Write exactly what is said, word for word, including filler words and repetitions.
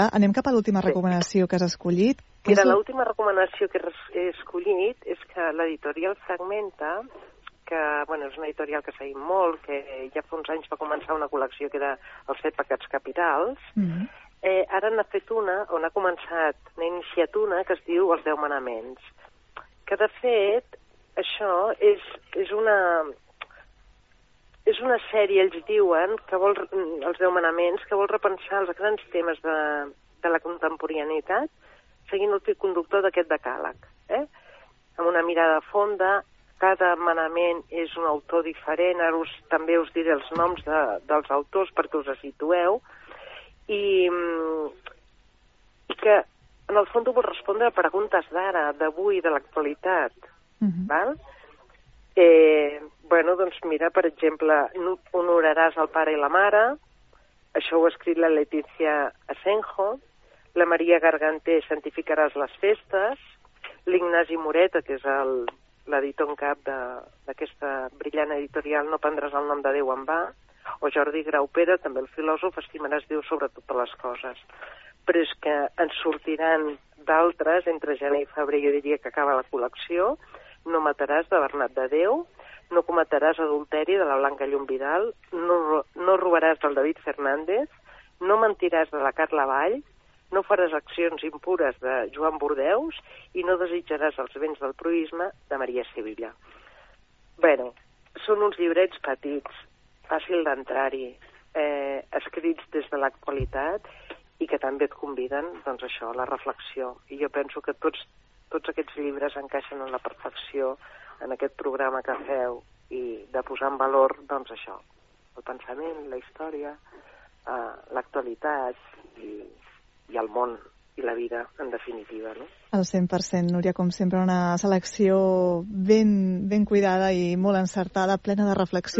Anem cap a l'última recomanació que has escollit. Mira, l'última recomanació que he escollit és que l'editorial Fragmenta, que bueno, és una editorial que seguim molt, que ja fa uns anys va començar una col·lecció que era Els set pecats capitals, mm-hmm. eh, ara n'ha fet una, on ha començat, n'ha iniciat una que es diu Els deu manaments, que de fet això és, és una... És una sèrie, ells diuen, que vol, els deu manaments, que vol repensar els grans temes de, de la contemporaneïtat seguint el fil conductor d'aquest decàleg. Eh? Amb una mirada fonda, cada manament és un autor diferent, ara us, també us diré els noms de, dels autors perquè us situeu, i, i que en el fons vol respondre a preguntes d'ara, d'avui, de l'actualitat. Mm-hmm. Val? Eh, bueno, doncs mira, per exemple, honoraràs el pare i la mare, això ho ha escrit la Letícia Asenjo, la Maria Garganter, santificaràs les festes, l'Ignasi Moreta, que és l'editor en cap d'aquesta brillant editorial, no prendràs el nom de Déu en va, o Jordi Graupera, també el filòsof, estimaràs Déu sobre totes les coses. Però és que ens sortiran d'altres, entre gener i febrer, jo diria que acaba la col·lecció. No mataràs, de Bernat de Déu, no cometeràs adulteri, de la Blanca Llomvidal, no, no robaràs, del David Fernández, no mentiràs, de la Carla Vall, no faràs accions impures, de Joan Bordeus, i no desitjaràs els béns del proïsme, de Maria Sevilla. Bé, són uns llibrets petits, fàcil d'entrar-hi, eh, escrits des de l'actualitat, i que també et conviden, doncs això, a la reflexió. I jo penso que tots Tots aquests llibres encaixen en la perfecció en aquest programa que feu i de posar en valor, doncs això, el pensament, la història, eh, l'actualitat i, i el món i la vida, en definitiva, no? Al cent per cent, Núria, com sempre, una selecció ben, ben cuidada i molt encertada, plena de reflexió.